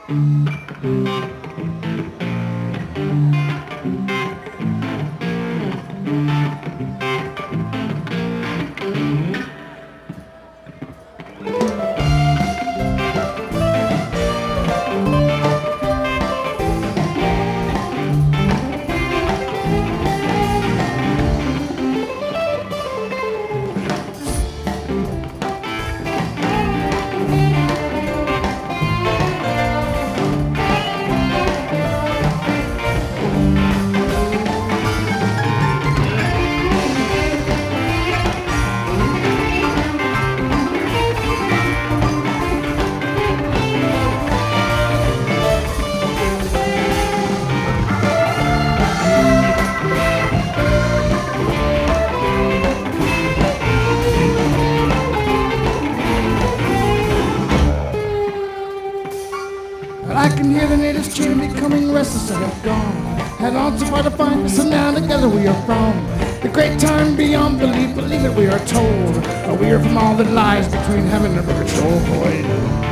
I can hear the natives cheering, becoming restless and have gone. Head on to try to find us, and now together we are from the great time beyond belief. Believe it, we are told. We are from all that lies between heaven and purgatory void.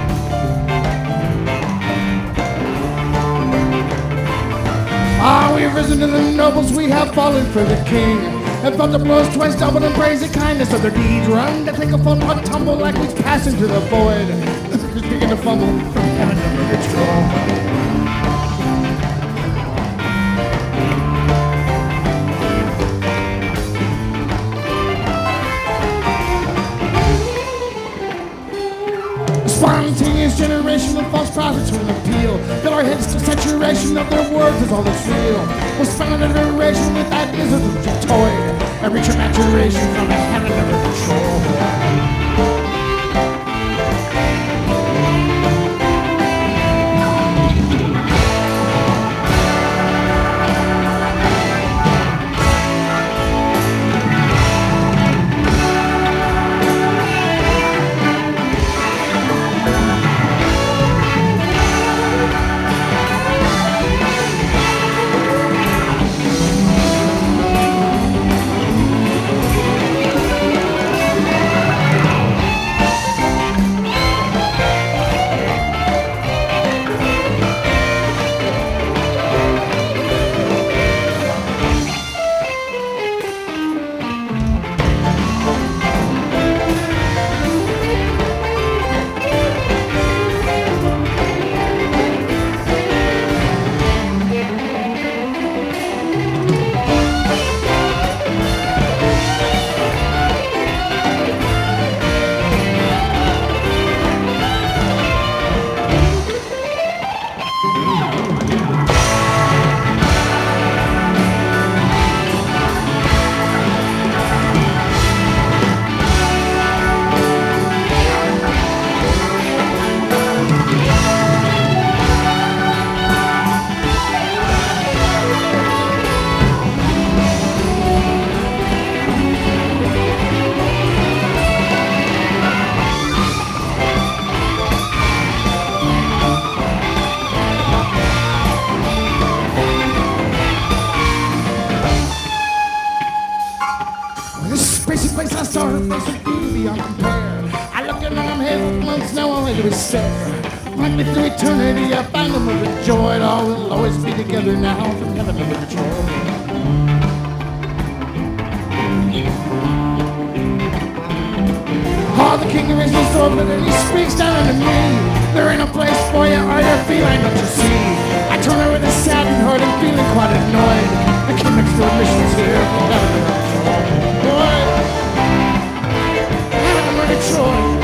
We have risen to the nobles, we have fallen for the king, and felt the blows twice doubled and praise the kindness of their deeds. Run to take a fun putt tumble like we pass into the void. Just begin to fumble from heaven to purgatory. Spontaneous generation of false prophets will appeal. Fill our heads to saturation of their words is all that's real. We'll spend an iteration with ideas of the toy and reach a maturation from the heaven of control. Spacey place I saw her face with beauty beyond compare. I looked at them head for months, now all I do is stare. Finally through eternity I find them overjoyed. All will always be together now from heaven to purgatory. Oh, the king raised his sword and he speaks down unto me. There ain't a place for you or your feeling, don't you see? I turn over with a saddened heart and feeling quite annoyed. The king makes no missions here from heaven to purgatory. Troy.